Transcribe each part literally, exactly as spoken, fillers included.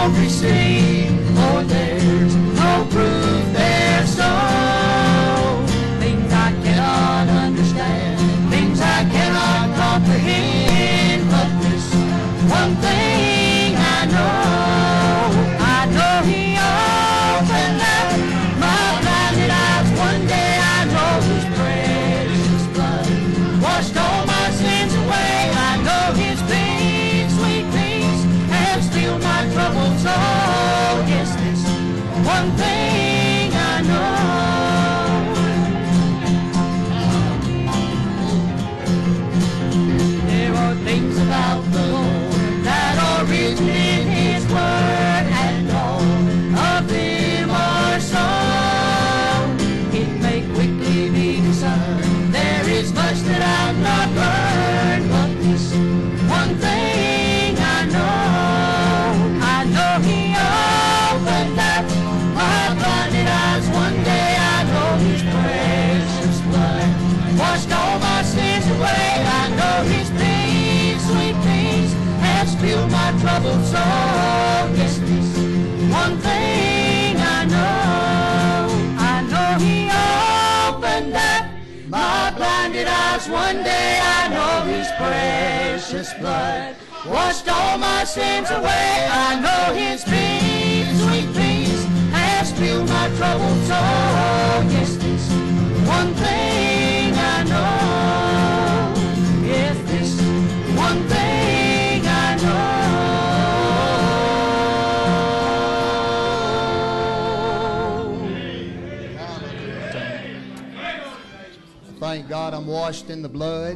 won't receive, for there's no proof they're so. Things I cannot understand, things I cannot comprehend, but this one thing I know, I know He opened up my blinded eyes. One day I know His precious blood washed all my sins away. I know His peace, sweet peace, has stilled my troubled soul. Yes, this one thing I know. There are things about the Lord that are written in His word, and all of them are so. It may quickly be discerned. There is much that I've not learned, but this one thing I know, I know He opened up my blinded eyes. One day I know His precious blood washed all my sins away. I know His peace, sweet peace, has filled my troubled soul. Yes, this one thing I know, I know He opened up my blinded eyes. One day I know His precious blood washed all my sins away. I know His peace, sweet peace, has filled my troubled soul. Yes, this one thing I know. Yes, this one thing I know. Thank God I'm washed in the blood.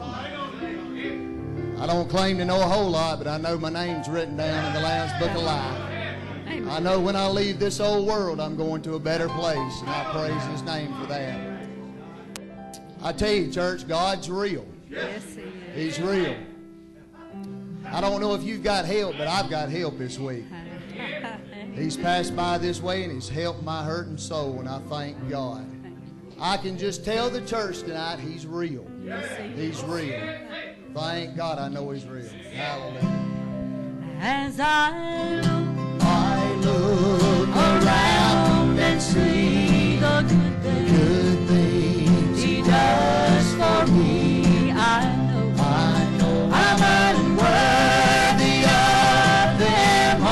I don't claim to know a whole lot, but I know my name's written down in the Lamb's Book of Life. I know when I leave this old world, I'm going to a better place, and I praise His name for that. I tell you, church, God's real. Yes, He is. He's real. I don't know if you've got help, but I've got help this week. He's passed by this way, and He's helped my hurting soul, and I thank God. I can just tell the church tonight He's real. Yes, He is. He's real. Thank God I know He's real. Hallelujah. As I look, I look around and see the good things good things He does for me, I know, I know I'm unworthy of them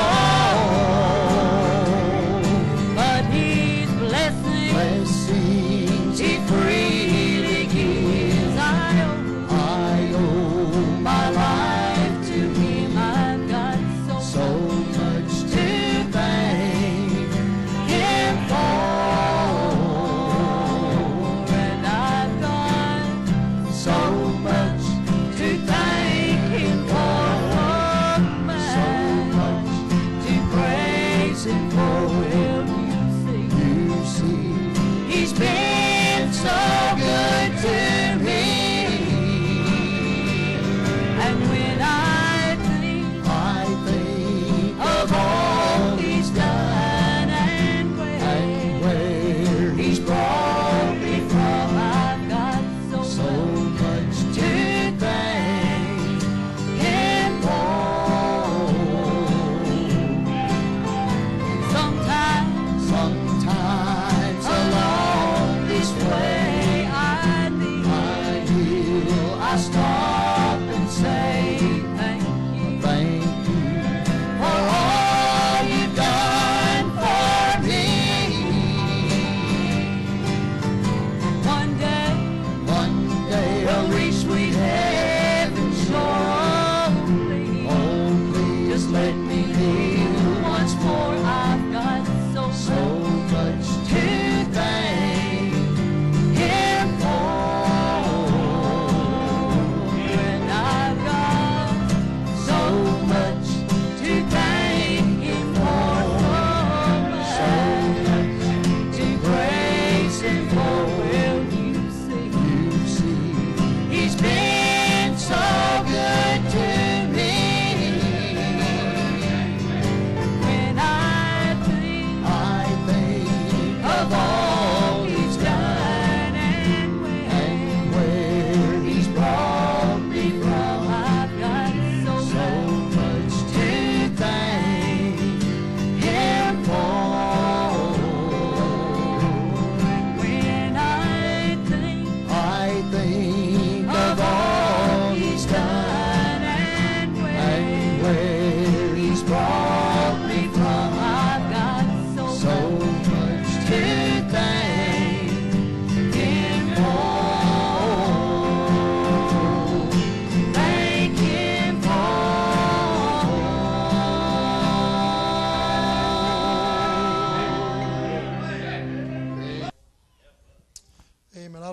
all, but His blessings blessings He freely gives. I owe, I owe my life to Him. I've got so, so much to thank Him for, and I've got so much to thank Him for, so much to praise Him for. Will you see? you see He's been so good to me, and when I think I think of all He's done and and where where He's brought me from, I've got so, so much much to thank Him for. Sometimes sometimes along this way I need, I will I stop and say thank you thank you for all you've done for me. One day one day we'll reach sweet heaven shore. Only only just let me live once more. I've got so, so much much to thank Him for, and I've got so much to thank Him for, so much to praise Him for. Will you see? you see He's been so good to me. When I think I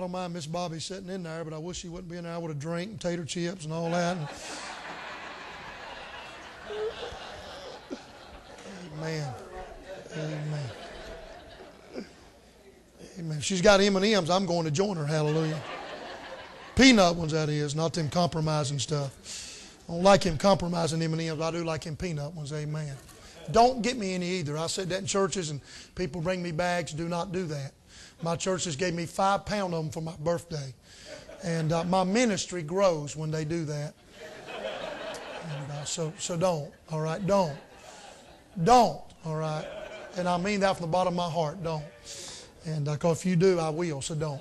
don't mind Miss Bobby sitting in there, but I wish she wouldn't be in there with a drink and tater chips and all that. Amen. Amen. Amen. If she's got M and M's, I'm going to join her. Hallelujah. Peanut ones, that is, not them compromising stuff. I don't like him compromising M and M's. I do like him peanut ones. Amen. Don't get me any either. I said that in churches, and people bring me bags. Do not do that. My churches gave me five pound of them for my birthday. And uh, my ministry grows when they do that. And, uh, so, so don't, all right? Don't. Don't, all right? And I mean that from the bottom of my heart. Don't. And uh, if you do, I will, so don't.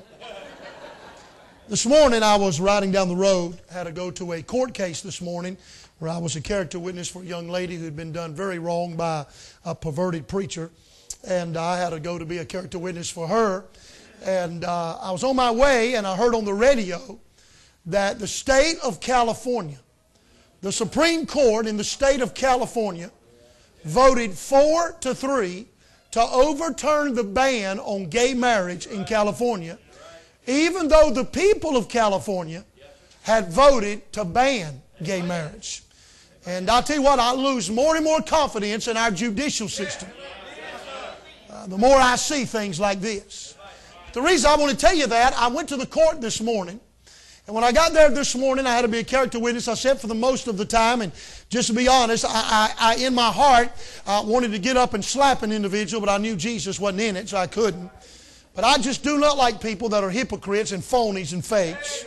This morning I was riding down the road, had to go to a court case this morning where I was a character witness for a young lady who had been done very wrong by a perverted preacher. And I had to go to be a character witness for her. And uh, I was on my way, and I heard on the radio that the state of California, the Supreme Court in the state of California, voted four to three to overturn the ban on gay marriage in California, even though the people of California had voted to ban gay marriage. And I'll tell you what, I lose more and more confidence in our judicial system uh, the more I see things like this. The reason I want to tell you that, I went to the court this morning, and when I got there this morning, I had to be a character witness. I sat for the most of the time, and just to be honest, I, I, I in my heart, I wanted to get up and slap an individual, but I knew Jesus wasn't in it, so I couldn't. But I just do not like people that are hypocrites and phonies and fakes.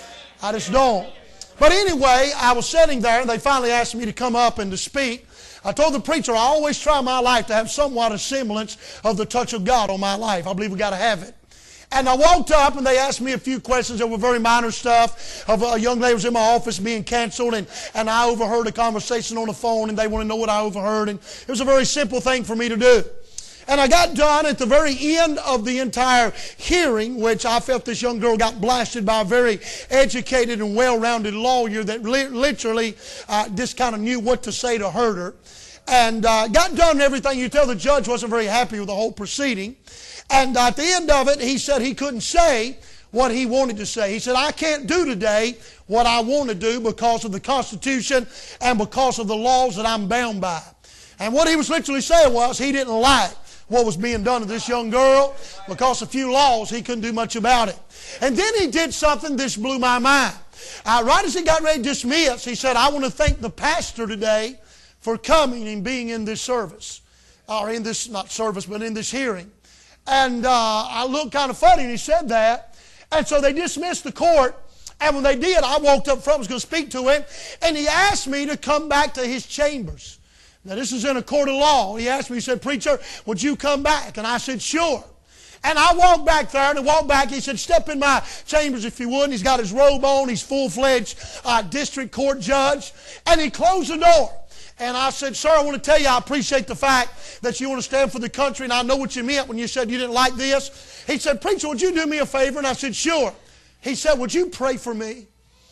I just don't. But anyway, I was sitting there, and they finally asked me to come up and to speak. I told the preacher I always try my life to have somewhat a semblance of the touch of God on my life. I believe we've got to have it. And I walked up, and they asked me a few questions that were very minor stuff. Of a young lady was in my office being canceled, and, and I overheard a conversation on the phone, and they want to know what I overheard. And it was a very simple thing for me to do. And I got done at the very end of the entire hearing, which I felt this young girl got blasted by a very educated and well-rounded lawyer that li- literally uh, just kind of knew what to say to hurt her. And uh, got done and everything. You tell the judge wasn't very happy with the whole proceeding. And at the end of it, he said he couldn't say what he wanted to say. He said, I can't do today what I want to do because of the Constitution and because of the laws that I'm bound by. And what he was literally saying was he didn't like what was being done to this young girl because of a few laws he couldn't do much about it. And then he did something that blew my mind. Uh, right as he got ready to dismiss, he said, I want to thank the pastor today for coming and being in this service. Or in this, not service, but in this hearing. And uh, I looked kind of funny, and he said that. And so they dismissed the court. And when they did, I walked up front, was going to speak to him. And he asked me to come back to his chambers. Now, this is in a court of law. He asked me, he said, preacher, would you come back? And I said, sure. And I walked back there, and I walked back. He said, step in my chambers if you would. And he's got his robe on. He's full-fledged uh, district court judge. And he closed the door. And I said, sir, I want to tell you I appreciate the fact that you want to stand for the country, and I know what you meant when you said you didn't like this. He said, preacher, would you do me a favor? And I said, sure. He said, would you pray for me?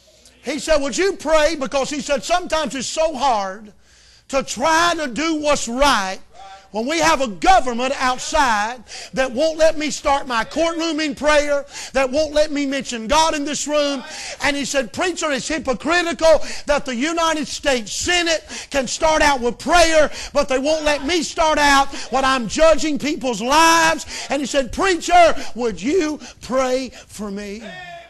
He said, would you pray? Because he said, sometimes it's so hard to try to do what's right when we have a government outside that won't let me start my courtroom in prayer, that won't let me mention God in this room. And he said, preacher, it's hypocritical that the United States Senate can start out with prayer, but they won't let me start out when I'm judging people's lives. And he said, preacher, would you pray for me?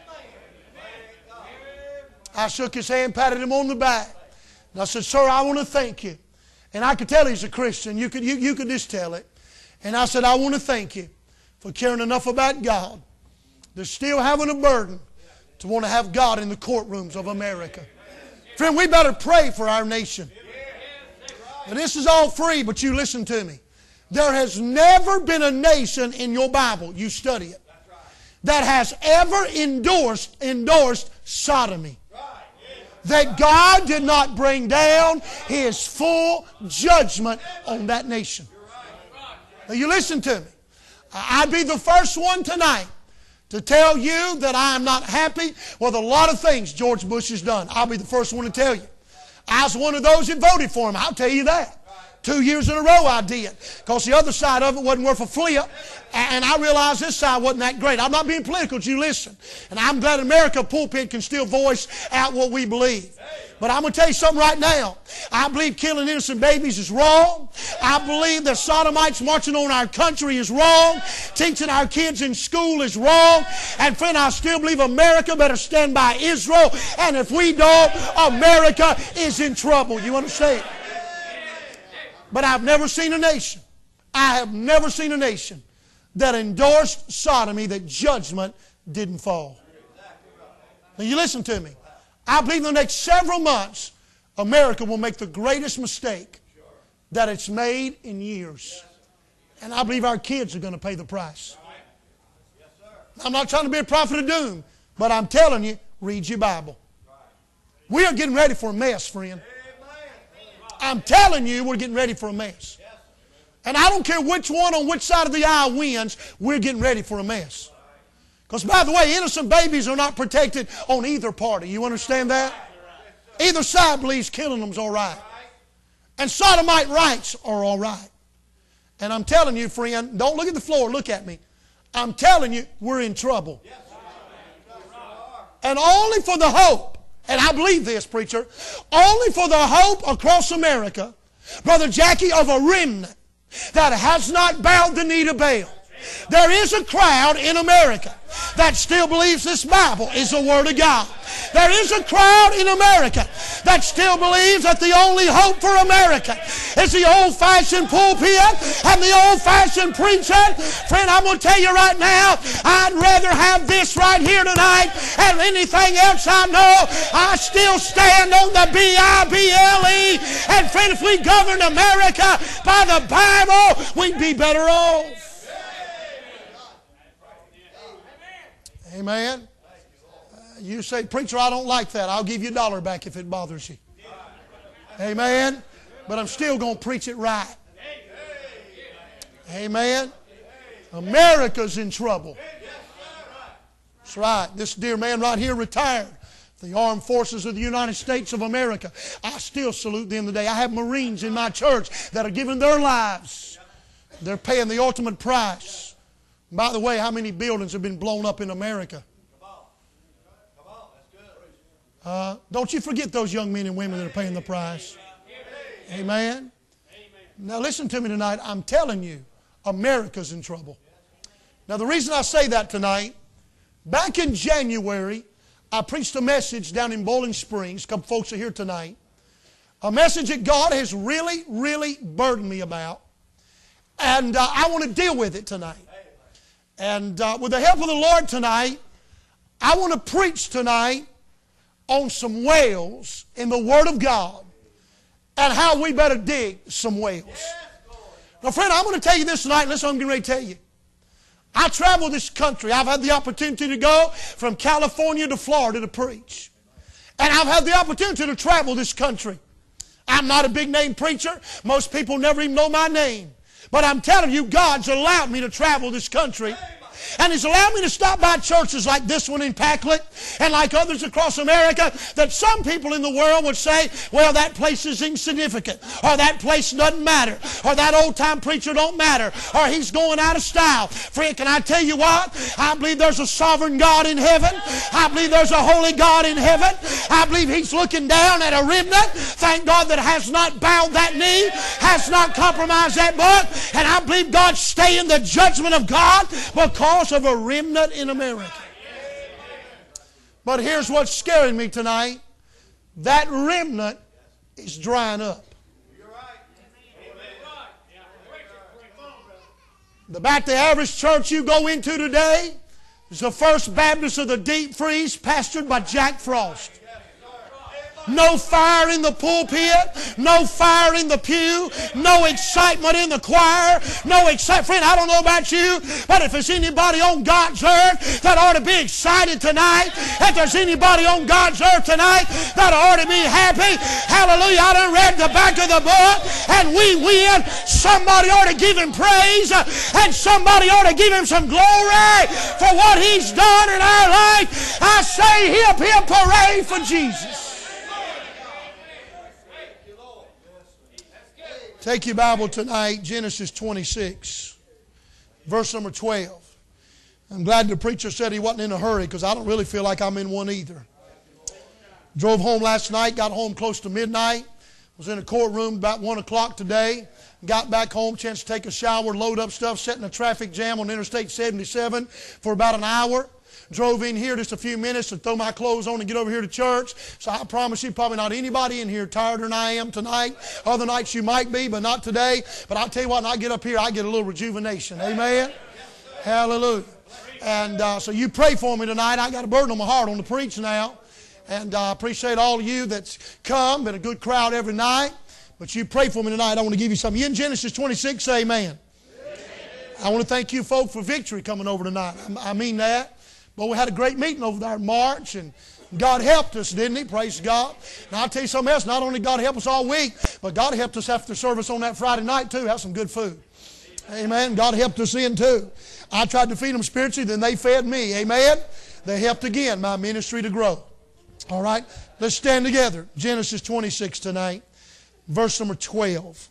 I shook his hand, patted him on the back. And I said, sir, I want to thank you. And I could tell he's a Christian. You could, you, you could just tell it. And I said, I want to thank you for caring enough about God to still having a burden to want to have God in the courtrooms of America. Friend, we better pray for our nation. Now, this is all free, but you listen to me. There has never been a nation in your Bible, you study it, that has ever endorsed, endorsed sodomy. That God did not bring down His full judgment on that nation. Now you listen to me. I'd be the first one tonight to tell you that I am not happy with a lot of things George Bush has done. I'll be the first one to tell you. I was one of those that voted for him. I'll tell you that. Two years in a row I did, because the other side of it wasn't worth a flip, and I realized this side wasn't that great. I'm not being political, you listen. And I'm glad America pulpit can still voice out what we believe. But I'm going to tell you something right now. I believe killing innocent babies is wrong. I believe that sodomites marching on our country is wrong. Teaching our kids in school is wrong. And friend, I still believe America better stand by Israel. And if we don't, America is in trouble. You understand? But I've never seen a nation, I have never seen a nation that endorsed sodomy that judgment didn't fall. Now you listen to me. I believe in the next several months, America will make the greatest mistake that it's made in years. And I believe our kids are going to pay the price. I'm not trying to be a prophet of doom, but I'm telling you, read your Bible. We are getting ready for a mess, friend. I'm telling you, we're getting ready for a mess. And I don't care which one on which side of the aisle wins, we're getting ready for a mess. Because, by the way, innocent babies are not protected on either party. You understand that? Either side believes killing them's all right. And sodomite rights are all right. And I'm telling you, friend, don't look at the floor, look at me. I'm telling you, we're in trouble. And only for the hope, and I believe this, preacher, only for the hope across America, Brother Jackie, of a remnant that has not bowed the knee to Baal. There is a crowd in America that still believes this Bible is the Word of God. There is a crowd in America that still believes that the only hope for America is the old-fashioned pulpit and the old-fashioned preaching. Friend, I'm going to tell you right now, I'd rather have this right here tonight than anything else I know. I still stand on the B I B L E. And friend, if we governed America by the Bible, we'd be better off. Amen. Uh, you say, preacher, I don't like that. I'll give you a dollar back if it bothers you. Amen. But I'm still going to preach it right. Amen. America's in trouble. That's right. This dear man right here retired. The Armed Forces of the United States of America. I still salute them today. I have Marines in my church that are giving their lives. They're paying the ultimate price. By the way, how many buildings have been blown up in America? Uh, don't you forget those young men and women that are paying the price. Amen. Now listen to me tonight. I'm telling you, America's in trouble. Now the reason I say that tonight, back in January, I preached a message down in Bowling Springs. A couple folks are here tonight. A message that God has really, really burdened me about. And uh, I want to deal with it tonight. And uh, with the help of the Lord tonight, I want to preach tonight on some wells in the Word of God and how we better dig some wells. Now, friend, I'm going to tell you this tonight. Listen, I'm getting ready to tell you. I travel this country. I've had the opportunity to go from California to Florida to preach. And I've had the opportunity to travel this country. I'm not a big name preacher. Most people never even know my name. But I'm telling you, God's allowed me to travel this country. And He's allowed me to stop by churches like this one in Packlet and like others across America that some people in the world would say, well, that place is insignificant, or that place doesn't matter, or that old-time preacher don't matter, or he's going out of style. Friend, can I tell you what? I believe there's a sovereign God in heaven. I believe there's a holy God in heaven. I believe He's looking down at a remnant, thank God, that has not bowed that knee, has not compromised that book, and I believe God's staying the judgment of God because of a remnant in America. But here's what's scaring me tonight. That remnant is drying up. The back the average church you go into today is the First Baptist of the Deep Freeze, pastored by Jack Frost. No fire in the pulpit, no fire in the pew, no excitement in the choir, no excitement. Friend, I don't know about you, but if there's anybody on God's earth that ought to be excited tonight, if there's anybody on God's earth tonight that ought to be happy, hallelujah, I done read the back of the book and we win, somebody ought to give Him praise and somebody ought to give Him some glory for what He's done in our life. I say hip, hip, hooray for Jesus. Take your Bible tonight, Genesis twenty-six, verse number twelve. I'm glad the preacher said he wasn't in a hurry because I don't really feel like I'm in one either. Drove home last night, got home close to midnight. Was in a courtroom about one o'clock today. Got back home, chance to take a shower, load up stuff, sat in a traffic jam on Interstate seventy-seven for about an hour. Drove in here just a few minutes to throw my clothes on and get over here to church. So I promise you, probably not anybody in here tired than I am tonight. Other nights you might be, but not today. But I'll tell you what, when I get up here, I get a little rejuvenation. Amen? Hallelujah. And uh, so you pray for me tonight. I got a burden on my heart on the preach now. And I uh, appreciate all of you that's come. Been a good crowd every night. But you pray for me tonight. I want to give you something. You in Genesis twenty-six, say amen. Amen. I want to thank you folk for victory coming over tonight. I, I mean that. But we had a great meeting over there in March, and God helped us, didn't He? Praise God. Now I'll tell you something else. Not only God helped us all week, but God helped us after service on that Friday night too. Have some good food. Amen. God helped us in too. I tried to feed them spiritually, then they fed me. Amen. They helped again my ministry to grow. All right. Let's stand together. Genesis twenty-six tonight, verse number twelve.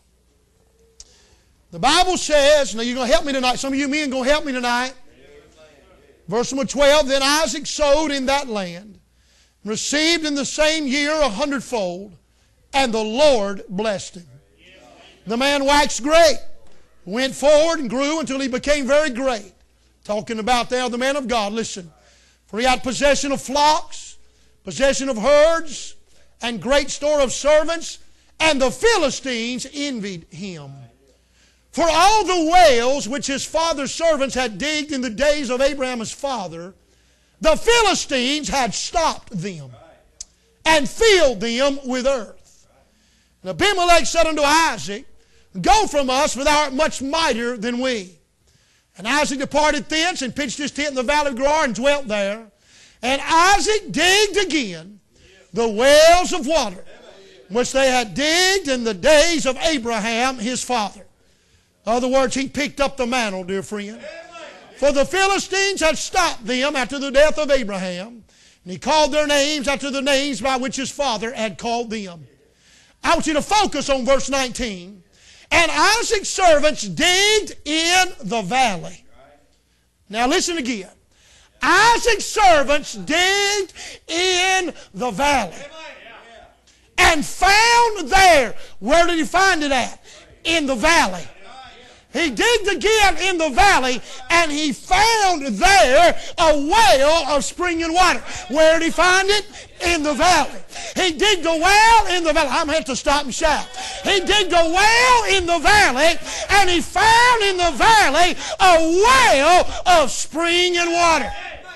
The Bible says, now you're going to help me tonight. Some of you men are going to help me tonight. Verse number twelve, then Isaac sowed in that land, received in the same year a hundredfold, and the Lord blessed him. The man waxed great, went forward and grew until he became very great. Talking about there the man of God, listen. For he had possession of flocks, possession of herds, and great store of servants, and the Philistines envied him. For all the wells which his father's servants had digged in the days of Abraham his father, the Philistines had stopped them and filled them with earth. And Abimelech said unto Isaac, Go from us, for thou art much mightier than we. And Isaac departed thence and pitched his tent in the valley of Gerar and dwelt there. And Isaac digged again the wells of water, which they had digged in the days of Abraham his father. In other words, he picked up the mantle, dear friend. For the Philistines had stopped them after the death of Abraham, and he called their names after the names by which his father had called them. I want you to focus on verse nineteen. And Isaac's servants digged in the valley. Now listen again. Isaac's servants digged in the valley and found there. Where did he find it at? In the valley. He digged again in the valley, and he found there a well of springing water. Where did he find it? In the valley. He digged a well in the valley. I'm going to have to stop and shout. He digged a well in the valley, and he found in the valley a well of springing water.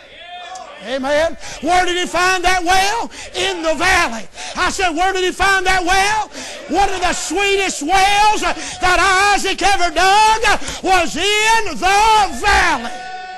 Amen. Where did he find that well? In the valley. I said, where did he find that well? One of the sweetest wells that Isaac ever dug was in the valley.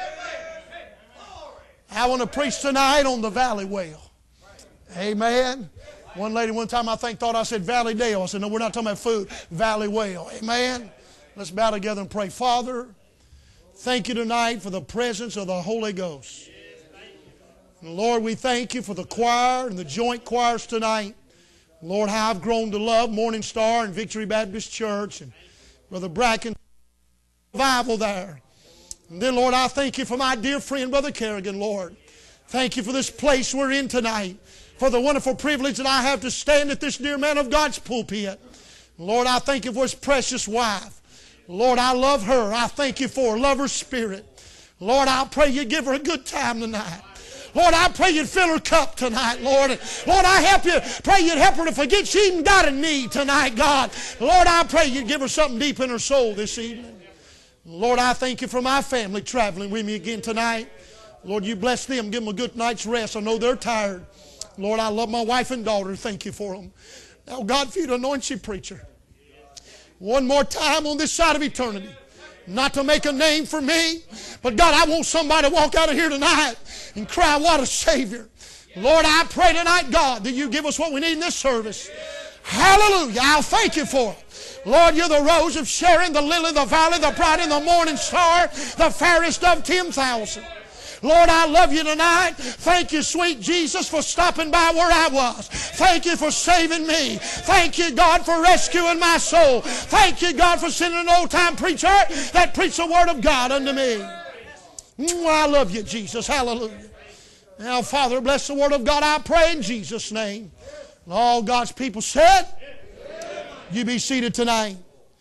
I want to preach tonight on the valley well. Amen. One lady one time I think thought I said Valley Dale. I said, no, we're not talking about food. Valley well. Amen. Let's bow together and pray. Father, thank you tonight for the presence of the Holy Ghost. And Lord, we thank you for the choir and the joint choirs tonight. Lord, how I've grown to love Morning Star and Victory Baptist Church and Brother Bracken revival there. And then, Lord, I thank you for my dear friend, Brother Kerrigan, Lord. Thank you for this place we're in tonight, for the wonderful privilege that I have to stand at this dear man of God's pulpit. Lord, I thank you for his precious wife. Lord, I love her. I thank you for her. Love her spirit. Lord, I pray you give her a good time tonight. Lord, I pray you'd fill her cup tonight, Lord. Lord, I help you. Pray you'd help her to forget she even got a need tonight, God. Lord, I pray you'd give her something deep in her soul this evening. Lord, I thank you for my family traveling with me again tonight. Lord, you bless them. Give them a good night's rest. I know they're tired. Lord, I love my wife and daughter. Thank you for them. Now, God, for you to anoint you, preacher. One more time on this side of eternity. Not to make a name for me, but God, I want somebody to walk out of here tonight and cry, what a Savior. Lord, I pray tonight, God, that you give us what we need in this service. Hallelujah. I'll thank you for it. Lord, you're the rose of Sharon, the lily of the valley, the bright in the morning star, the fairest of ten thousand. Lord, I love you tonight. Thank you, sweet Jesus, for stopping by where I was. Thank you for saving me. Thank you, God, for rescuing my soul. Thank you, God, for sending an old-time preacher that preached the Word of God unto me. I love you, Jesus. Hallelujah. Now, Father, bless the Word of God, I pray in Jesus' name. And all God's people said, you be seated tonight.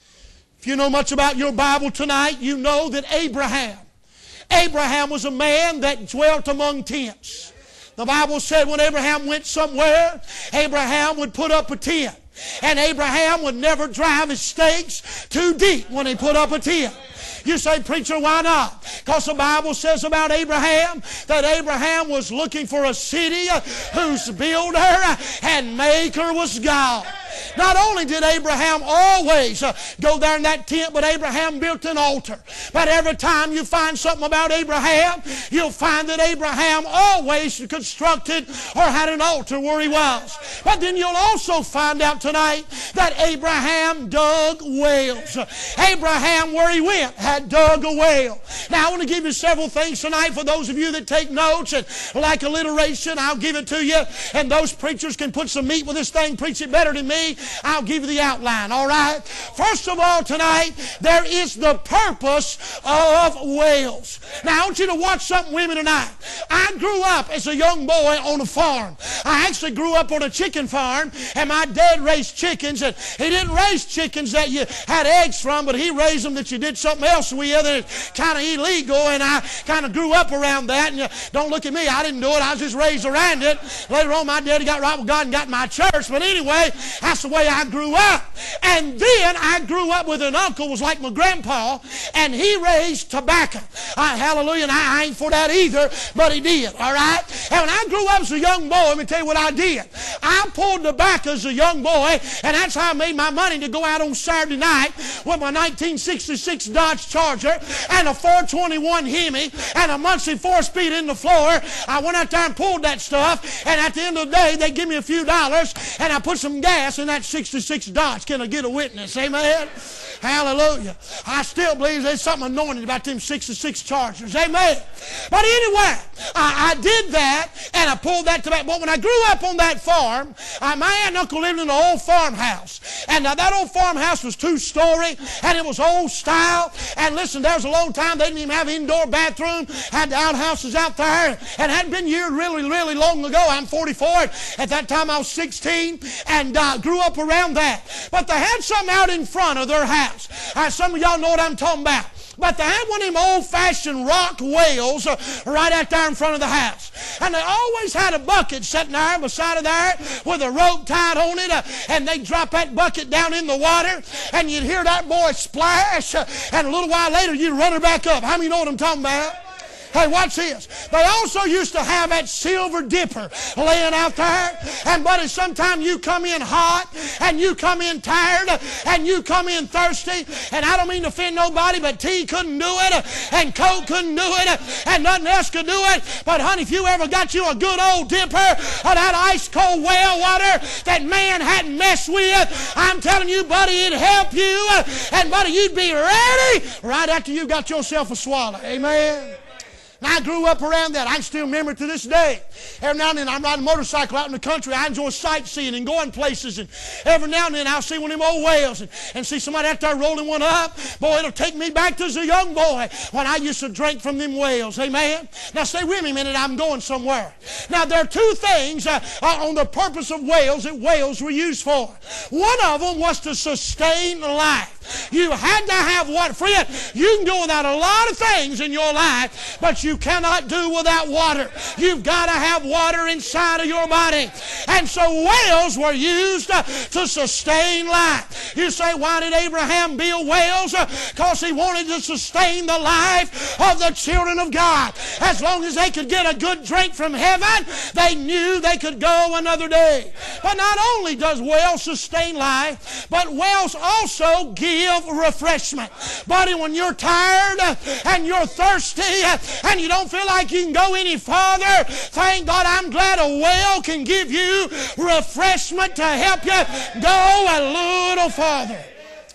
If you know much about your Bible tonight, you know that Abraham, Abraham was a man that dwelt among tents. The Bible said when Abraham went somewhere, Abraham would put up a tent. And Abraham would never drive his stakes too deep when he put up a tent. You say, preacher, why not? Because the Bible says about Abraham that Abraham was looking for a city whose builder and maker was God. Not only did Abraham always uh, go there in that tent, but Abraham built an altar. But every time you find something about Abraham, you'll find that Abraham always constructed or had an altar where he was. But then you'll also find out tonight that Abraham dug wells. Abraham, where he went, had dug a well. Now, I want to give you several things tonight for those of you that take notes and like alliteration. I'll give it to you. And those preachers can put some meat with this thing, preach it better than me. I'll give you the outline, all right? First of all, tonight, there is the purpose of wells. Now, I want you to watch something with me tonight. I grew up as a young boy on a farm. I actually grew up on a chicken farm, and my dad raised chickens, and he didn't raise chickens that you had eggs from, but he raised them that you did something else with, and it's kind of illegal, and I kind of grew up around that, and you, don't look at me, I didn't do it, I was just raised around it. Later on, my daddy got right with God and got in my church, but anyway, that's the way I grew up. And then I grew up with an uncle, was like my grandpa, and he raised tobacco. Uh, hallelujah, and I, I ain't for that either, but he did, all right? And when I grew up as a young boy, let me tell you what I did. I pulled tobacco as a young boy, and that's how I made my money to go out on Saturday night with my nineteen sixty-six Dodge Charger and a four twenty-one Hemi and a Muncie four-speed in the floor. I went out there and pulled that stuff, and at the end of the day, they give me a few dollars, and I put some gas in that sixty-six Dodge. Can I get a witness? Amen? Hallelujah. I still believe there's something anointed about them sixty-six Chargers. Amen. But anyway, I, I did that, and I pulled that tobacco. But when I grew up on that farm, uh, my aunt and uncle lived in an old farmhouse. And uh, that old farmhouse was two-story, and it was old style. And listen, there was a long time they didn't even have an indoor bathroom, had the outhouses out there, and hadn't been years really, really long ago. I'm forty-four. At that time, I was sixteen, and uh, grew up around that. But they had something out in front of their house. Uh, some of y'all know what I'm talking about. But they had one of them old-fashioned rock wells uh, right out there in front of the house. And they always had a bucket sitting there beside of there with a rope tied on it. Uh, and they'd drop that bucket down in the water. And you'd hear that boy splash. Uh, and a little while later, you'd run her back up. How many know what I'm talking about? Hey, watch this. They also used to have that silver dipper laying out there. And buddy, sometime you come in hot, and you come in tired, and you come in thirsty. And I don't mean to offend nobody, but tea couldn't do it, and Coke couldn't do it, and nothing else could do it. But honey, if you ever got you a good old dipper of that ice cold well water that man hadn't messed with, I'm telling you, buddy, it'd help you. And buddy, you'd be ready right after you got yourself a swallow. Amen. And I grew up around that. I can still remember it to this day. Every now and then I'm riding a motorcycle out in the country. I enjoy sightseeing and going places. And every now and then I'll see one of them old wells and, and see somebody out there rolling one up. Boy, it'll take me back to as a young boy when I used to drink from them wells. Amen? Now stay with me a minute. I'm going somewhere. Now there are two things uh, on the purpose of wells that wells were used for. One of them was to sustain life. You had to have what? Friend, you can do without a lot of things in your life, but you cannot do without water. You've got to have water inside of your body. And so wells were used uh, to sustain life. You say, why did Abraham build wells? Because uh, he wanted to sustain the life of the children of God. As long as they could get a good drink from heaven, they knew they could go another day. But not only does wells sustain life, but wells also give refreshment. Buddy, when you're tired and you're thirsty and you don't feel like you can go any farther, thank God I'm glad a well can give you refreshment to help you go a little farther.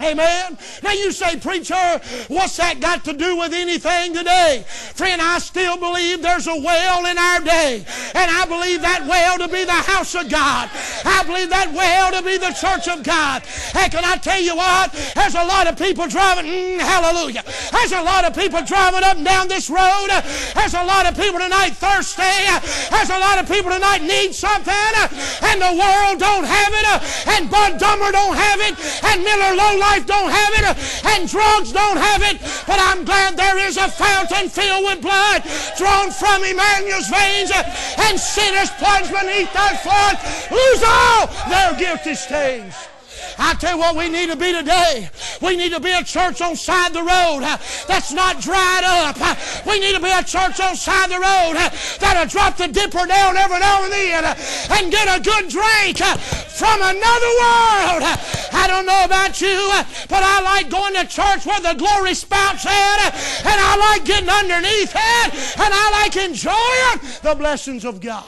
Amen. Now you say, preacher, what's that got to do with anything today? Friend, I still believe there's a well in our day. And I believe that well to be the house of God. I believe that well to be the church of God. Hey, can I tell you what? There's a lot of people driving, mm, hallelujah. There's a lot of people driving up and down this road. There's a lot of people tonight thirsty. There's a lot of people tonight need something. And the world don't have it. And Bud Dummer don't have it. And Miller Lowlife don't have it, and drugs don't have it, but I'm glad there is a fountain filled with blood drawn from Emmanuel's veins, and sinners plunged beneath that flood lose all their guilty stains. I tell you what we need to be today. We need to be a church on side the road that's not dried up. We need to be a church on side the road that'll drop the dipper down every now and then and get a good drink from another world. I don't know about you, but I like going to church where the glory spout's at, and I like getting underneath it, and I like enjoying the blessings of God.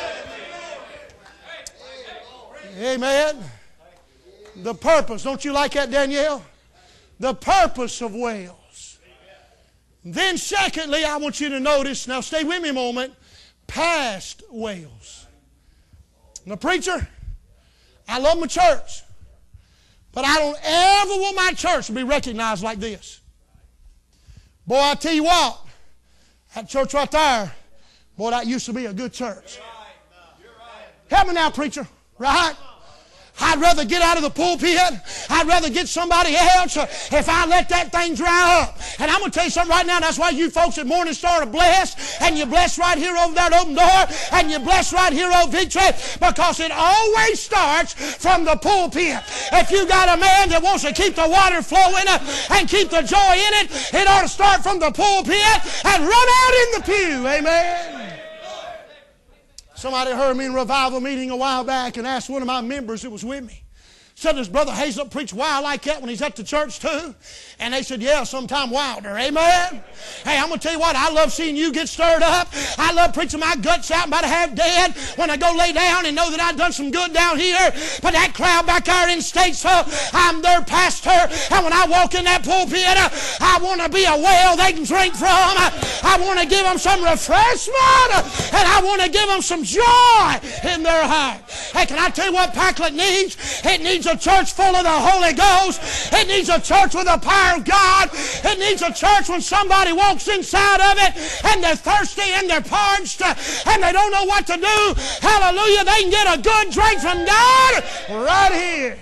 Amen. The purpose, don't you like that, Danielle? The purpose of wells. Then secondly, I want you to notice, now stay with me a moment, past wells. Now preacher, I love my church, but I don't ever want my church to be recognized like this. Boy, I tell you what, that church right there, boy, that used to be a good church. Help me now, preacher, right? I'd rather get out of the pulpit. I'd rather get somebody else if I let that thing dry up. And I'm going to tell you something right now. That's why you folks at Morning Star are blessed. And you're blessed right here over there at Open Door. And you're blessed right here over Victory. Because it always starts from the pulpit. If you got a man that wants to keep the water flowing and keep the joy in it, it ought to start from the pulpit and run out in the pew. Amen. Somebody heard me in a revival meeting a while back and asked one of my members that was with me. Said, does Brother Hazel preach wild like that when he's at the church too? And they said, yeah, sometime wilder. Amen? Hey, I'm going to tell you what, I love seeing you get stirred up. I love preaching my guts out, about to have dead when I go lay down and know that I've done some good down here. But that crowd back there in Statesville, I'm their pastor. And when I walk in that pulpit, I want to be a well they can drink from. I want to give them some refreshment. And I want to give them some joy in their heart. Hey, can I tell you what Packlet needs? It needs a church full of the Holy Ghost. It needs a church with the power of God. It needs a church when somebody walks inside of it and they're thirsty and they're parched and they don't know what to do. Hallelujah, they can get a good drink from God right here.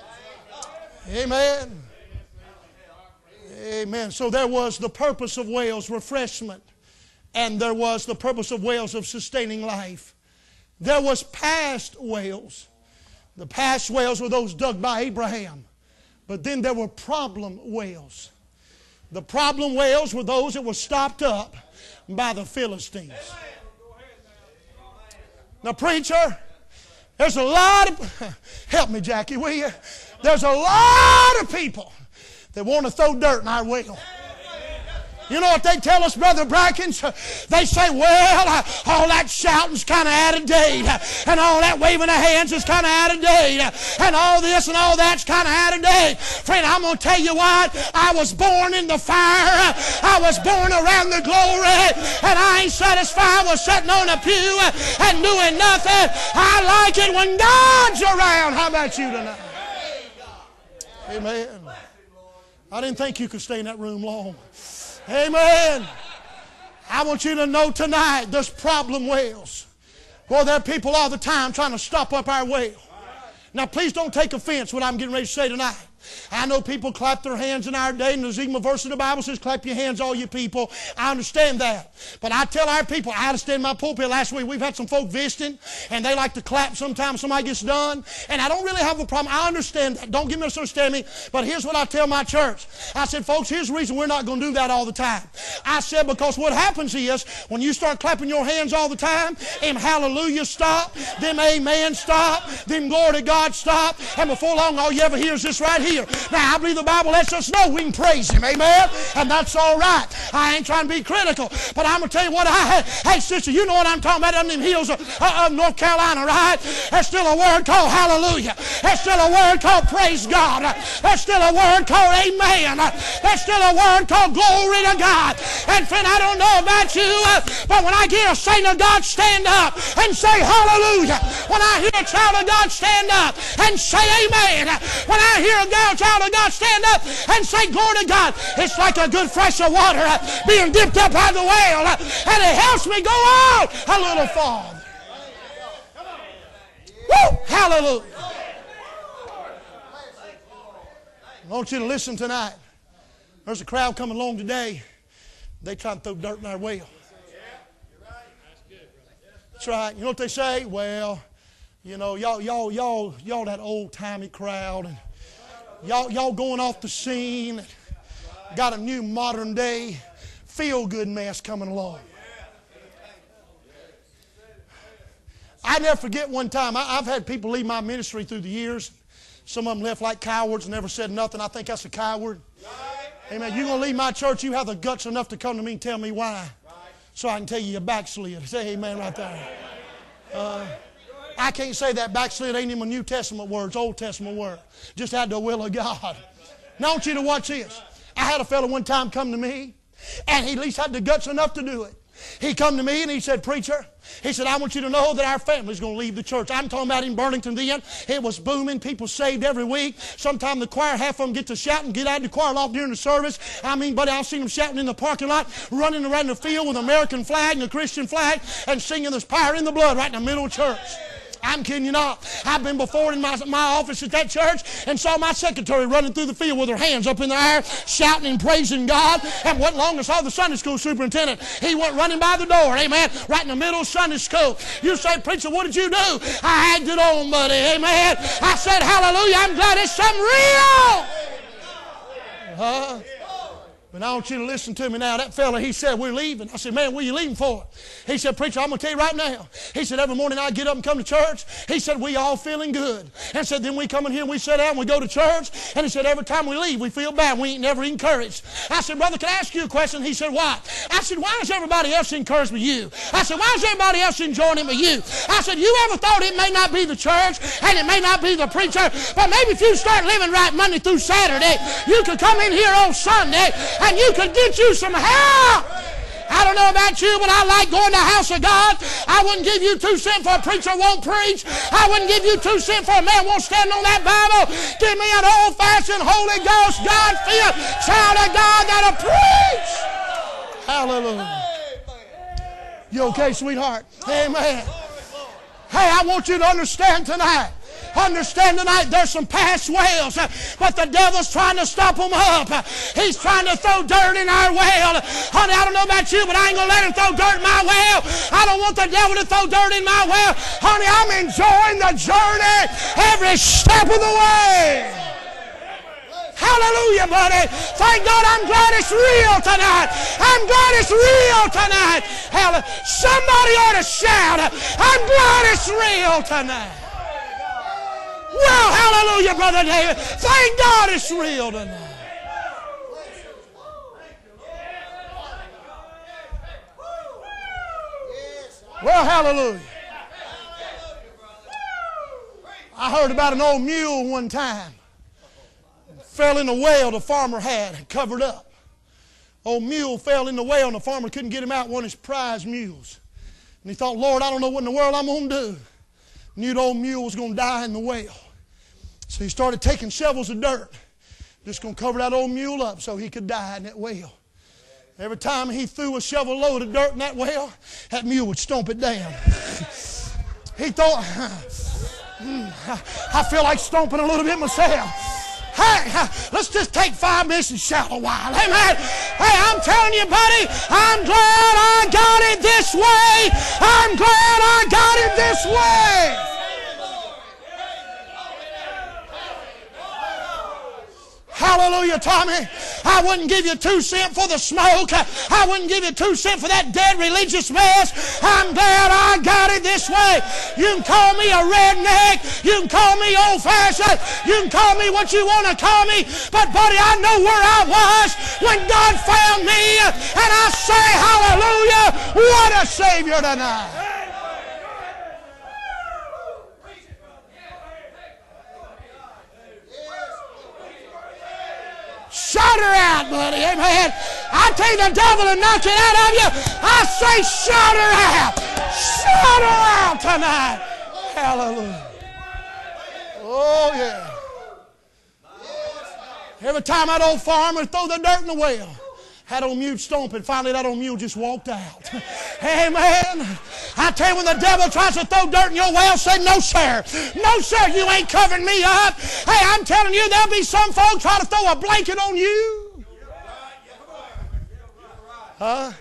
Amen. Amen. So there was the purpose of wells, refreshment, and there was the purpose of wells of sustaining life. There was past wells. The past wells were those dug by Abraham. But then there were problem wells. The problem wells were those that were stopped up by the Philistines. Now, preacher, there's a lot of, help me, Jackie, will you? There's a lot of people that want to throw dirt in our well. You know what they tell us, Brother Brackens? They say, well, all that shouting's kind of out of date. And all that waving of hands is kind of out of date. And all this and all that's kind of out of date. Friend, I'm going to tell you what. I was born in the fire. I was born around the glory. And I ain't satisfied with sitting on a pew and doing nothing. I like it when God's around. How about you tonight? Amen. I didn't think you could stay in that room long. Amen. I want you to know tonight there's problem wells. Boy, there are people all the time trying to stop up our well. Now, please don't take offense what I'm getting ready to say tonight. I know people clap their hands in our day, and there's even a verse in the Bible says, clap your hands, all you people. I understand that. But I tell our people, I had to stand in my pulpit last week. We've had some folk visiting, and they like to clap sometimes somebody gets done. And I don't really have a problem. I understand that. Don't get me misunderstand me. But here's what I tell my church. I said, folks, here's the reason we're not going to do that all the time. I said, because what happens is, when you start clapping your hands all the time, them hallelujah stop, them amen stop, them glory to God stop, and before long all you ever hear is this right here. here. Now, I believe the Bible lets us know we can praise Him. Amen? And that's all right. I ain't trying to be critical. But I'm going to tell you what I had. Hey, sister, you know what I'm talking about in them hills of, of North Carolina, right? There's still a word called hallelujah. There's still a word called praise God. There's still a word called amen. There's still a word called glory to God. And friend, I don't know about you, but when I hear a saint of God stand up and say hallelujah, when I hear a child of God stand up and say amen, when I hear a girl, child of God stand up and say glory to God, it's like a good fresh of water being dipped up out of the well, and it helps me go on a little farther. Woo! Hallelujah. I want you to listen tonight. There's a crowd coming along today. They try to throw dirt in our well. That's right. You know what they say? Well, you know, y'all, y'all, y'all, y'all that old-timey crowd, and y'all, y'all going off the scene. Got a new modern-day feel-good mess coming along. I never forget one time. I, I've had people leave my ministry through the years. Some of them left like cowards and never said nothing. I think that's a coward. Amen. You're going to leave my church, you have the guts enough to come to me and tell me why. So I can tell you you backslid. Say amen right there. Uh, I can't say that backslid ain't even a New Testament word. It's Old Testament word. Just had the will of God. Now I want you to watch this. I had a fellow one time come to me, and he at least had the guts enough to do it. He come to me and he said, preacher, he said, I want you to know that our family's going to leave the church. I'm talking about in Burlington then. It was booming. People saved every week. Sometimes the choir, half of them get to shouting, get out of the choir loft during the service. I mean, buddy, I've seen them shouting in the parking lot, running around the field with an American flag and a Christian flag and singing There's Power in the Blood right in the middle of church. I'm kidding you not. I've been before in my, my office at that church and saw my secretary running through the field with her hands up in the air, shouting and praising God. And wasn't long I saw the Sunday school superintendent. He went running by the door, amen, right in the middle of Sunday school. You say, preacher, what did you do? I had it on, buddy, amen. I said, hallelujah, I'm glad it's something real. Huh? But I want you to listen to me now. That fella, he said, we're leaving. I said, man, where are you leaving for? He said, preacher, I'm going to tell you right now. He said, every morning I get up and come to church. He said, we all feeling good. And said, then we come in here and we sit down and we go to church. And he said, every time we leave, we feel bad. We ain't never encouraged. I said, brother, can I ask you a question? He said, why? I said, why is everybody else encouraged but you? I said, why is everybody else enjoying it but you? I said, you ever thought it may not be the church and it may not be the preacher, but maybe if you start living right Monday through Saturday, you could come in here on Sunday and you could get you some help. I don't know about you, but I like going to the house of God. I wouldn't give you two cents for a preacher won't preach. I wouldn't give you two cents for a man won't stand on that Bible. Give me an old-fashioned Holy Ghost, God-filled child of God that'll preach. Hallelujah. You okay, sweetheart? Amen. Hey, I want you to understand tonight. Understand tonight there's some past wells, but the devil's trying to stop them up. He's trying to throw dirt in our well. Honey, I don't know about you, but I ain't going to let him throw dirt in my well. I don't want the devil to throw dirt in my well. Honey, I'm enjoying the journey every step of the way. Hallelujah, buddy. Thank God I'm glad it's real tonight. I'm glad it's real tonight. Hallelujah. Somebody ought to shout, I'm glad it's real tonight. Well, hallelujah, Brother David. Thank God it's real tonight. Well, hallelujah. I heard about an old mule one time. Fell in a well the farmer had covered up. Old mule fell in the well and the farmer couldn't get him out, one of his prize mules. And he thought, Lord, I don't know what in the world I'm going to do. Knew the old mule was going to die in the well. So he started taking shovels of dirt. Just going to cover that old mule up so he could die in that well. Every time he threw a shovel load of dirt in that well, that mule would stomp it down. He thought, I feel like stomping a little bit myself. Hey, let's just take five minutes and shout a while. Amen. Hey, I'm telling you, buddy, I'm glad I got it this way. I'm glad I got it this way. Hallelujah, Tommy. I wouldn't give you two cents for the smoke. I wouldn't give you two cents for that dead religious mess. I'm glad I got it this way. You can call me a redneck. You can call me old-fashioned. You can call me what you want to call me. But, buddy, I know where I was when God found me. And I say, hallelujah, what a Savior tonight. Shout her out, buddy. Amen. I tell you, the devil will knock it out of you. I say, shout her out. Shout her out tonight. Hallelujah. Oh, yeah. Every time that old farmer throw the dirt in the well, had old mule stomping. Finally, that old mule just walked out. Amen. I tell you, when the devil tries to throw dirt in your well, say, no, sir. No, sir, you ain't covering me up. Hey, I'm telling you, there'll be some folks try to throw a blanket on you. Huh?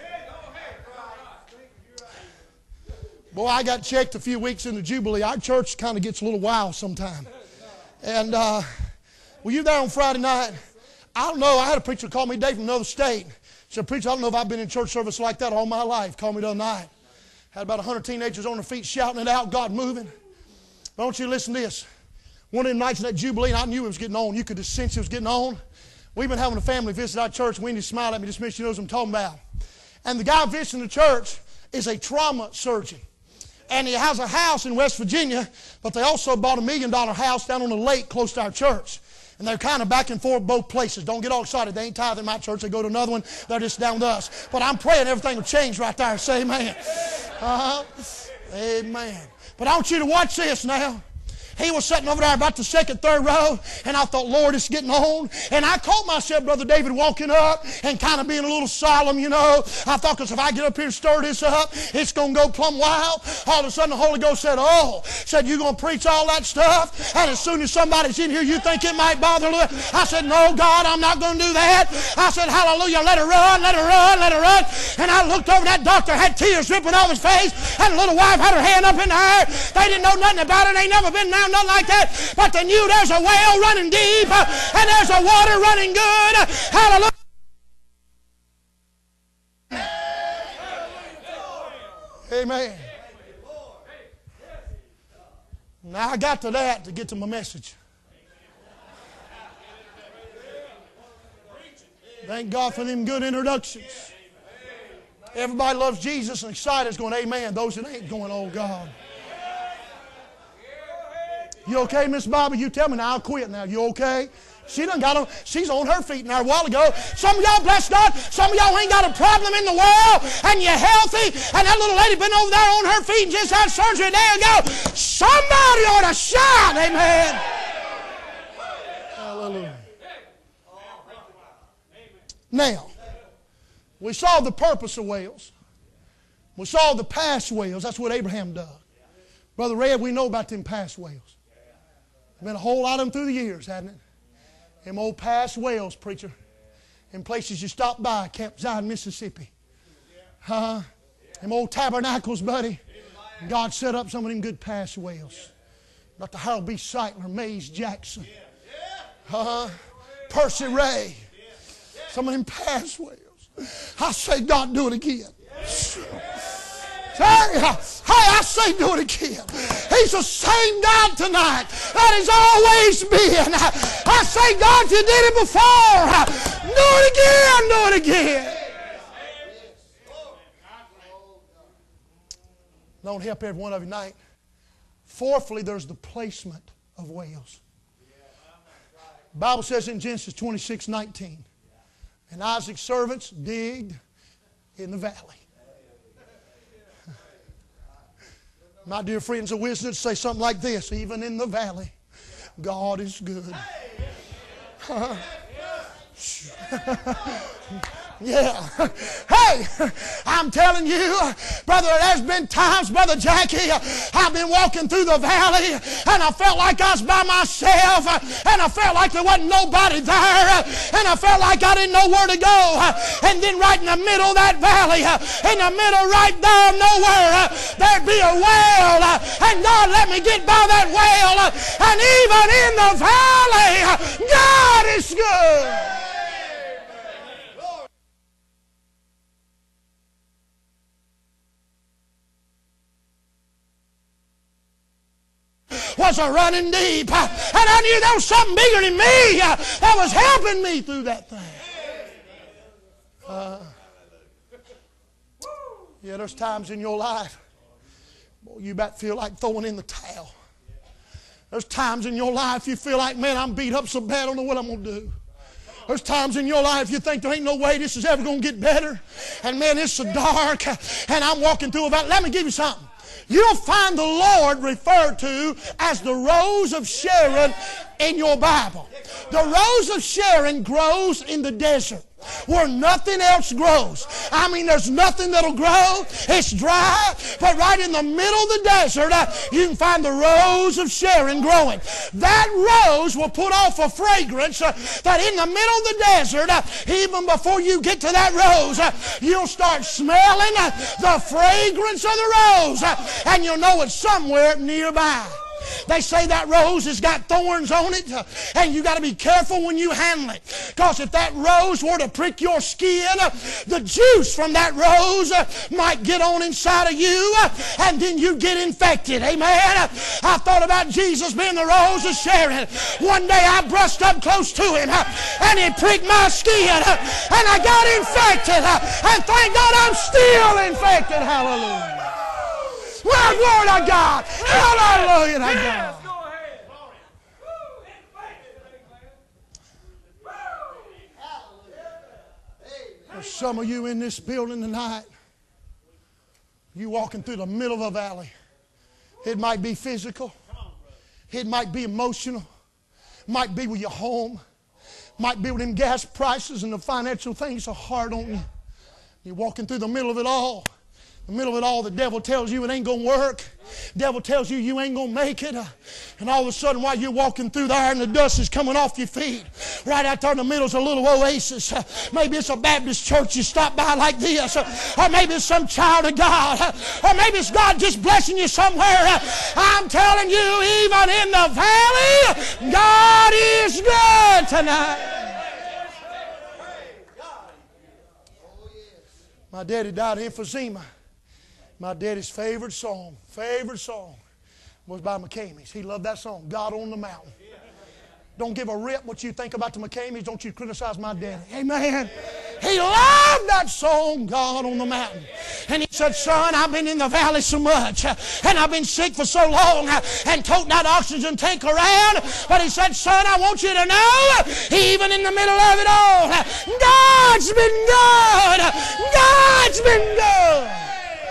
Boy, I got checked a few weeks in the Jubilee. Our church kind of gets a little wild sometime. And uh, were you there on Friday night? I don't know. I had a preacher call me today from another state. He said, preacher, I don't know if I've been in church service like that all my life. Called me the other night. Had about a hundred teenagers on their feet shouting it out, God moving. But I want you to listen to this. One of them nights in that Jubilee, and I knew it was getting on. You could just sense it was getting on. We've been having a family visit our church. Wendy smiled at me just a minute. She knows what I'm talking about. And the guy visiting the church is a trauma surgeon. And he has a house in West Virginia, but they also bought a million dollar house down on the lake close to our church. And they're kind of back and forth both places. Don't get all excited. They ain't tithing in my church. They go to another one. They're just down with us. But I'm praying everything will change right there. Say amen. Uh-huh. Amen. But I want you to watch this now. He was sitting over there about the second, third row, and I thought, Lord, it's getting on. And I caught myself, Brother David, walking up and kind of being a little solemn, you know. I thought, because if I get up here and stir this up, it's going to go plumb wild. All of a sudden, the Holy Ghost said, oh, said, you're going to preach all that stuff? And as soon as somebody's in here, you think it might bother a little. I said, no, God, I'm not going to do that. I said, hallelujah, let her run, let her run, let her run. And I looked over, that doctor had tears dripping off his face, and the little wife had her hand up in the air. They didn't know nothing about it. They never been there, nothing like that. But they knew there's a well running deep, uh, and there's a water running good. Hallelujah. Amen. Now I got to that to get to my message. Thank God for them good introductions. Everybody loves Jesus and excited is going, amen. Those that ain't going, oh God. You okay, Miss Bobby? You tell me now. I'll quit now. You okay? She done got on. She's on her feet now a while ago. Some of y'all, bless God, some of y'all ain't got a problem in the world, and you're healthy, and that little lady been over there on her feet and just had surgery a day ago. Somebody ought to shout, amen. Hallelujah. Now, we saw the purpose of whales. We saw the past whales. That's what Abraham done. Brother Red, we know about them past whales. There's been a whole lot of them through the years, hasn't it? Them old past whales, preacher. In places you stop by, Camp Zion, Mississippi. Huh? Them old tabernacles, buddy. God set up some of them good past whales. Doctor Harold B. Seitler, Mays Jackson. Huh? Percy Ray. Some of them past whales. I say, God, do it again. Hey, I say do it again. He's the same God tonight that He's always been. I say, God, you did it before. Do it again, do it again. Don't help every one of you tonight. Fourthly, there's the placement of whales. The Bible says in Genesis twenty-six nineteen, and Isaac's servants digged in the valley. My dear friends of wisdom, say something like this: even in the valley, God is good. Yeah. Hey, I'm telling you, brother, there's been times, Brother Jackie, I've been walking through the valley and I felt like I was by myself and I felt like there wasn't nobody there and I felt like I didn't know where to go. And then right in the middle of that valley, in the middle right there of nowhere, there'd be a well, and God let me get by that well, and even in the valley, God is good. was a running deep. And I knew there was something bigger than me that was helping me through that thing. Uh, yeah, there's times in your life, boy, you about feel like throwing in the towel. There's times in your life you feel like, man, I'm beat up so bad, I don't know what I'm going to do. There's times in your life you think there ain't no way this is ever going to get better. And man, it's so dark, and I'm walking through a valley. Let me give you something. You'll find the Lord referred to as the Rose of Sharon in your Bible. The Rose of Sharon grows in the desert where nothing else grows. I mean, there's nothing that'll grow. It's dry. But right in the middle of the desert, uh, you can find the Rose of Sharon growing. That rose will put off a fragrance uh, that in the middle of the desert, uh, even before you get to that rose, uh, you'll start smelling uh, the fragrance of the rose. Uh, and you'll know it's somewhere nearby. They say that rose has got thorns on it, uh, and you got to be careful when you handle it. Because if that rose were to prick your skin, uh, the juice from that rose uh, might get on inside of you, uh, and then you get infected. Amen. Uh, I thought about Jesus being the Rose of Sharon. One day I brushed up close to him, uh, and he pricked my skin, uh, and I got infected. Uh, and thank God I'm still infected. Hallelujah. Well, glory to God. Hallelujah to God. There's some of you in this building tonight. You walking through the middle of a valley. It might be physical. It might be emotional. It might be with your home. It might be with them gas prices and the financial things are hard on you. You're walking through the middle of it all. In the middle of it all, the devil tells you it ain't going to work. The devil tells you you ain't going to make it. And all of a sudden, while you're walking through there and the dust is coming off your feet, right out there in the middle is a little oasis. Maybe it's a Baptist church you stop by like this. Or maybe it's some child of God. Or maybe it's God just blessing you somewhere. I'm telling you, even in the valley, God is good tonight. My daddy died of emphysema. My daddy's favorite song, favorite song was by McCamey's. He loved that song, God on the Mountain. Don't give a rip what you think about the McCamey's. Don't you criticize my daddy. Amen. He loved that song, God on the Mountain. And he said, son, I've been in the valley so much, and I've been sick for so long, and toting that oxygen tank around. But he said, son, I want you to know, even in the middle of it all, God's been good. God's been good.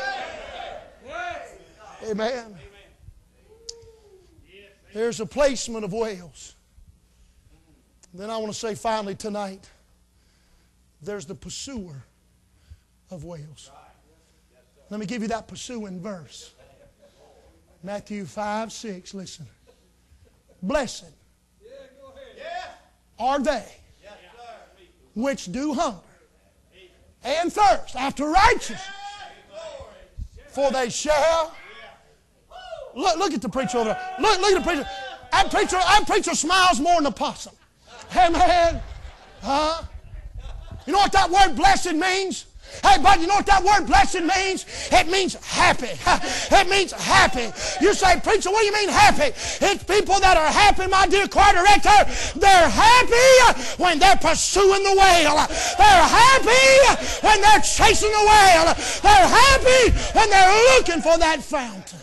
Amen. There's a placement of wells. Then I want to say finally tonight, there's the pursuer of wells. Let me give you that pursuing verse. Matthew five, six, listen. Blessed are they which do hunger and thirst after righteousness, for they shall. Look, look at the preacher over there. Look, look at the preacher. That preacher, that preacher smiles more than a possum. Amen. Huh? You know what that word blessed means? Hey, bud, you know what that word blessed means? It means happy. It means happy. You say, preacher, what do you mean happy? It's people that are happy, my dear choir director. They're happy when they're pursuing the whale. They're happy when they're chasing the whale. They're happy when they're looking for that fountain.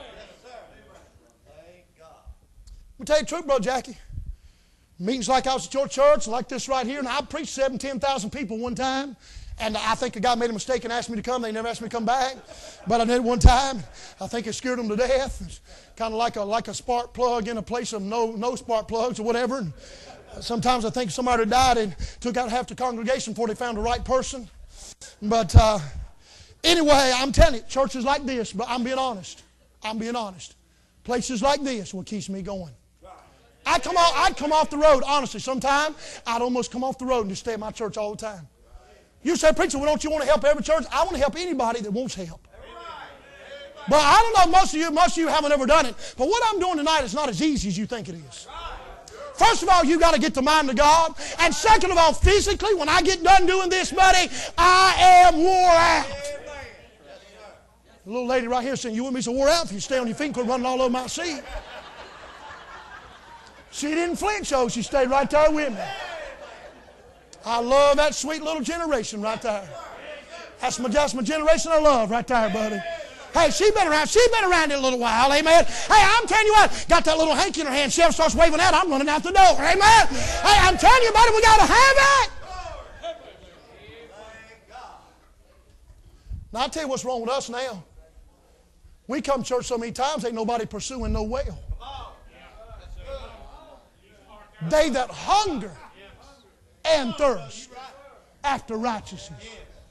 Let me tell you the truth, Brother Jackie. Meetings like I was at your church, like this right here, and I preached seven, ten thousand people one time. And I think a guy made a mistake and asked me to come. They never asked me to come back. But I did one time. I think it scared them to death. It's kind of like a like a spark plug in a place of no no spark plugs or whatever. And sometimes I think somebody died and took out half the congregation before they found the right person. But uh, anyway, I'm telling you, churches like this, but I'm being honest. I'm being honest. Places like this what keeps me going. I'd come off, I'd come off the road, honestly. Sometimes I'd almost come off the road and just stay at my church all the time. You say, preacher, well, don't you want to help every church? I want to help anybody that wants help. But I don't know, most of you, most of you haven't ever done it. But what I'm doing tonight is not as easy as you think it is. First of all, you got to get the mind of God. And second of all, physically, when I get done doing this, buddy, I am wore out. The little lady right here saying, you with me so wore out if you stay on your feet and quit running all over my seat. She didn't flinch, though. She stayed right there with me. I love that sweet little generation right there. That's my, that's my generation I love right there, buddy. Hey, she been around. She been around it a little while, amen. Hey, I'm telling you what, got that little hanky in her hand. Chef starts waving that, I'm running out the door, amen. Hey, I'm telling you, buddy, we got to have it. Now, I'll tell you what's wrong with us now. We come to church so many times, ain't nobody pursuing no well. They that hunger and thirst after righteousness.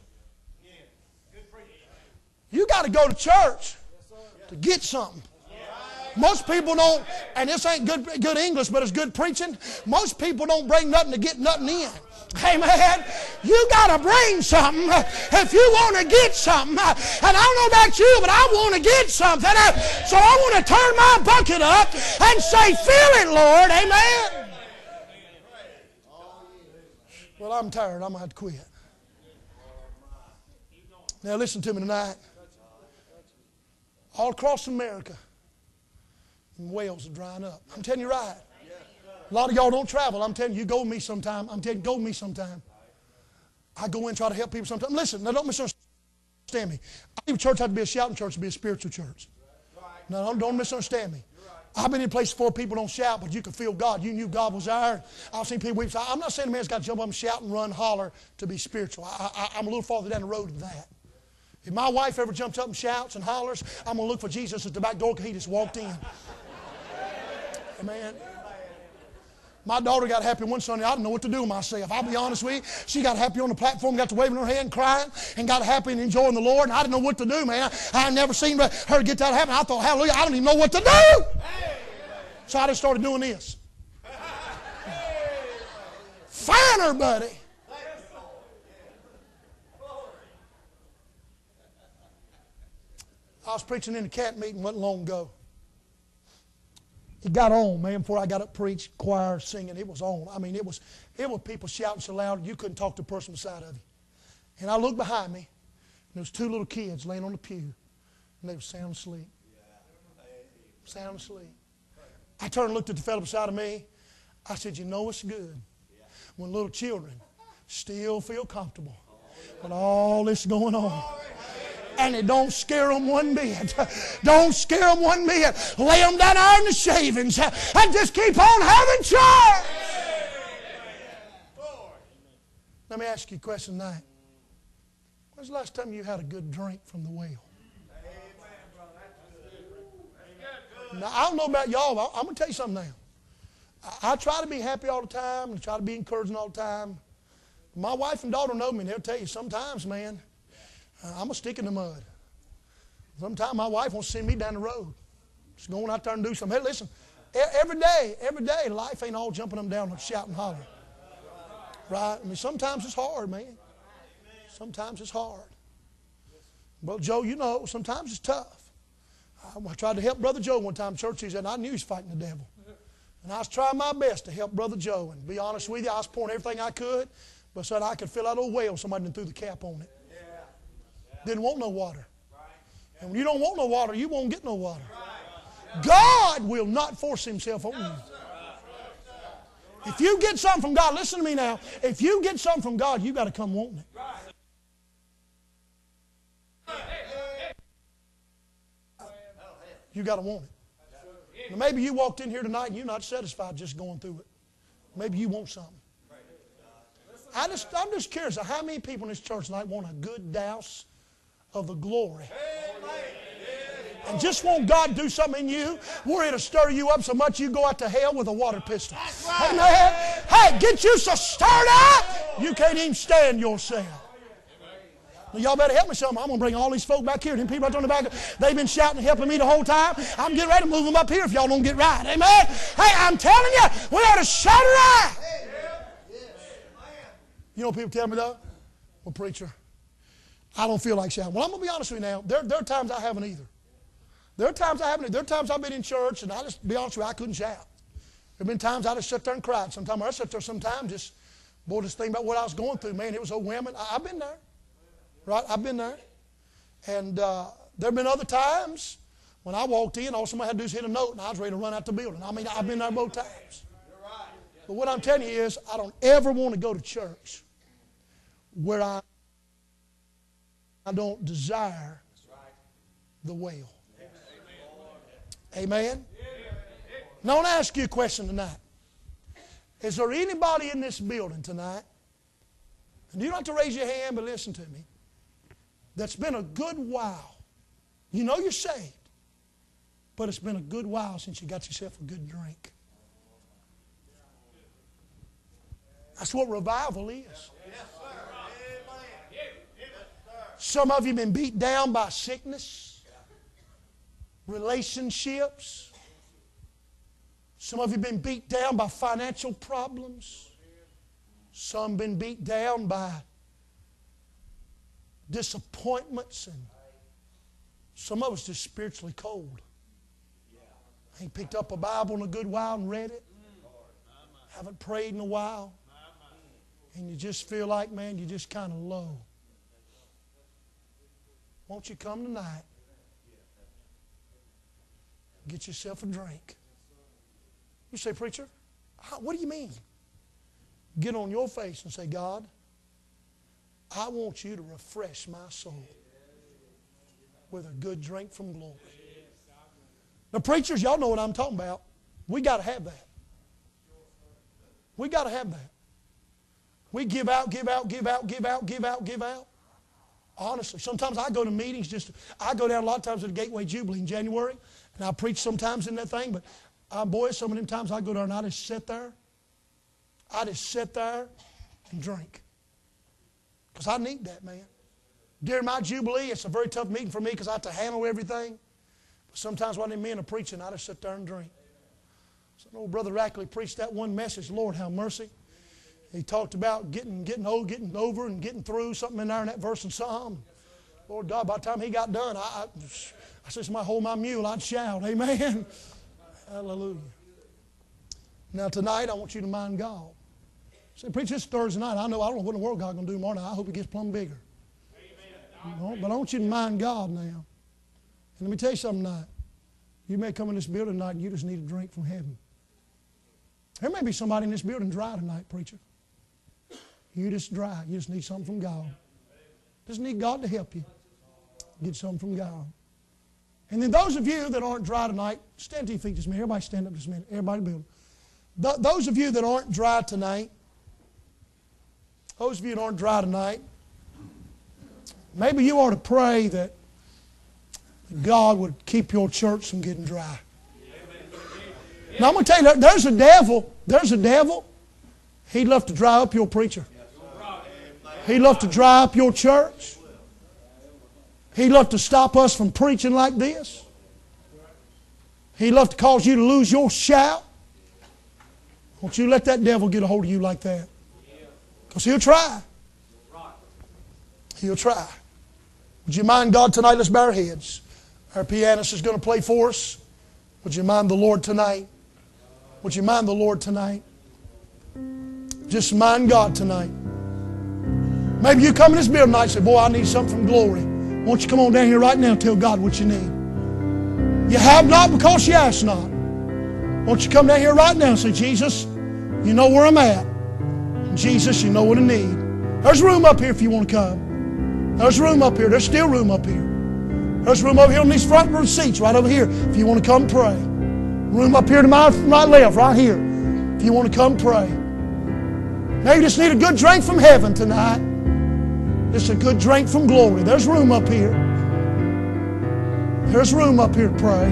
You got to go to church to get something. Most people don't, and this ain't good, good English, but it's good preaching. Most people don't bring nothing to get nothing in. Amen. You got to bring something if you want to get something. And I don't know about you, but I want to get something. So I want to turn my bucket up and say, fill it, Lord. Amen. Well, I'm tired. I'm going to have to quit. Now listen to me tonight. All across America, wells are drying up. I'm telling you right. A lot of y'all don't travel. I'm telling you, you go with me sometime. I'm telling you, go with me sometime. I go in and try to help people sometime. Listen, now don't misunderstand me. I believe church had to be a shouting church to be a spiritual church. No, don't, don't misunderstand me. I've been in places before people don't shout, but you could feel God. You knew God was there. I've seen people weep. I'm not saying a man's got to jump up and shout and run, holler to be spiritual. I, I, I'm a little farther down the road than that. If my wife ever jumps up and shouts and hollers, I'm going to look for Jesus at the back door because he just walked in. Amen. My daughter got happy one Sunday. I didn't know what to do with myself. I'll be honest with you. She got happy on the platform, got to waving her hand, crying, and got happy and enjoying the Lord. And I didn't know what to do, man. I, I never seen her get that happen. I thought, hallelujah, I don't even know what to do. So I just started doing this. Find her, buddy. I was preaching in a cat meeting wasn't long ago. It got on, man, before I got up preach, choir, singing. It was on. I mean, it was it was people shouting so loud you couldn't talk to the person beside of you. And I looked behind me, and there was two little kids laying on the pew, and they were sound asleep. Sound asleep. I turned and looked at the fellow beside of me. I said, you know it's good when little children still feel comfortable when all this is going on. And it don't scare them one bit. Don't scare them one bit. Lay them down there in the shavings and just keep on having church. Let me ask you a question tonight. When's the last time you had a good drink from the well? Now, I don't know about y'all. I'm going to tell you something now. I, I try to be happy all the time and try to be encouraging all the time. My wife and daughter know me, and they'll tell you sometimes, man, I'm a stick in the mud. Sometimes my wife wants to send me down the road. She's going out there and do something. Hey, listen, every day, every day, life ain't all jumping them down and shouting and hollering. Right? I mean, sometimes it's hard, man. Sometimes it's hard. Well, Joe, you know, sometimes it's tough. I tried to help Brother Joe one time in church, he said, and I knew he was fighting the devil. And I was trying my best to help Brother Joe. And to be honest with you, I was pouring everything I could, but said I could fill out a well, somebody done threw the cap on it. Didn't want no water. And when you don't want no water, you won't get no water. God will not force himself on you. If you get something from God, listen to me now. If you get something from God, you got to come wanting it. You got to want it. Now, maybe you walked in here tonight and you're not satisfied just going through it. Maybe you want something. I just, I'm just curious, how many people in this church tonight want a good douse of the glory? And just want God to do something in you. We're here to stir you up so much you go out to hell with a water pistol. Amen. Hey, get you so stirred up you can't even stand yourself. Well, y'all better help me something. I'm going to bring all these folk back here. Them people right on the back, they've been shouting and helping me the whole time. I'm getting ready to move them up here if y'all don't get right. Amen. Hey, I'm telling you, we ought to shout it out. You know what people tell me though? Well, preacher, I don't feel like shouting. Well, I'm going to be honest with you now. There, there are times I haven't either. There are times I haven't either. There are times I've been in church and I just, be honest with you, I couldn't shout. There have been times I just sat there and cried. Sometimes I sat there sometimes just, boy, just think about what I was going through. Man, it was overwhelming. I, I've been there. Right? I've been there. And uh, there have been other times when I walked in, all somebody had to do is hit a note and I was ready to run out the building. I mean, I've been there both times. But what I'm telling you is, I don't ever want to go to church where I, I don't desire the well. Amen? Now I want to ask you a question tonight. Is there anybody in this building tonight, and you don't have to raise your hand, but listen to me, that's been a good while? You know you're saved, but it's been a good while since you got yourself a good drink. That's what revival is. Some of you have been beat down by sickness, relationships. Some of you have been beat down by financial problems. Some have been beat down by disappointments. And some of us just spiritually cold. Ain't picked up a Bible in a good while and read it. Haven't prayed in a while. And you just feel like, man, you're just kind of low. Won't you come tonight? Get yourself a drink. You say, preacher, what do you mean? Get on your face and say, God, I want you to refresh my soul with a good drink from glory. Now, preachers, y'all know what I'm talking about. We got to have that. We got to have that. We give out, give out, give out, give out, give out, give out. Honestly, sometimes I go to meetings, just I go down a lot of times to the Gateway Jubilee in January, and I preach sometimes in that thing, but uh, boy, some of them times I go there and I just sit there. I just sit there and drink. Because I need that, man. During my Jubilee, it's a very tough meeting for me because I have to handle everything. But sometimes when them men are preaching, I just sit there and drink. So old Brother Rackley preached that one message, Lord, have mercy. He talked about getting getting old, getting over, and getting through, something in there in that verse in Psalm. Lord God, by the time he got done, I, I, I said, somebody hold my mule, I'd shout, amen. Hallelujah. Now tonight, I want you to mind God. Say, preach this Thursday night. I know, I don't know what in the world God's going to do tomorrow night. I hope it gets plumb bigger. You know, but I want you to mind God now. And let me tell you something tonight. You may come in this building tonight and you just need a drink from heaven. There may be somebody in this building dry tonight, preacher. You just dry. You just need something from God. Just need God to help you. Get something from God. And then those of you that aren't dry tonight, stand to your feet just a minute. Everybody stand up just a minute. Everybody build. Th- those of you that aren't dry tonight, those of you that aren't dry tonight, maybe you ought to pray that God would keep your church from getting dry. Now I'm going to tell you, there's a devil. There's a devil. He'd love to dry up your preacher. He'd love to dry up your church. He'd love to stop us from preaching like this. He'd love to cause you to lose your shout. Won't you let that devil get a hold of you like that? Because he'll try. He'll try. Would you mind God tonight? Let's bow our heads. Our pianist is going to play for us. Would you mind the Lord tonight? Would you mind the Lord tonight? Just mind God tonight. Maybe you come in this building tonight and say, boy, I need something from glory. Won't you come on down here right now and tell God what you need? You have not because you ask not. Won't you come down here right now and say, Jesus, you know where I'm at. Jesus, you know what I need. There's room up here if you want to come. There's room up here. There's still room up here. There's room over here on these front row seats right over here if you want to come pray. Room up here to my, my left right here if you want to come pray. Maybe you just need a good drink from heaven tonight. Just a good drink from glory. There's room up here. There's room up here to pray.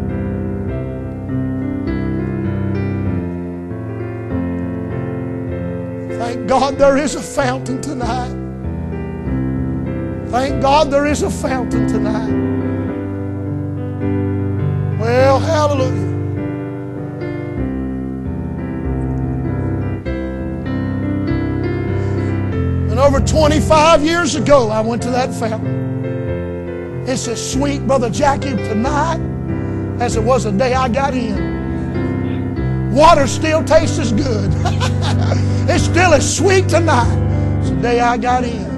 Thank God there is a fountain tonight. Thank God there is a fountain tonight. Well, hallelujah. And over twenty-five years ago, I went to that fountain. It's as sweet, Brother Jackie, tonight as it was the day I got in. Water still tastes as good. It's still as sweet tonight as the day I got in.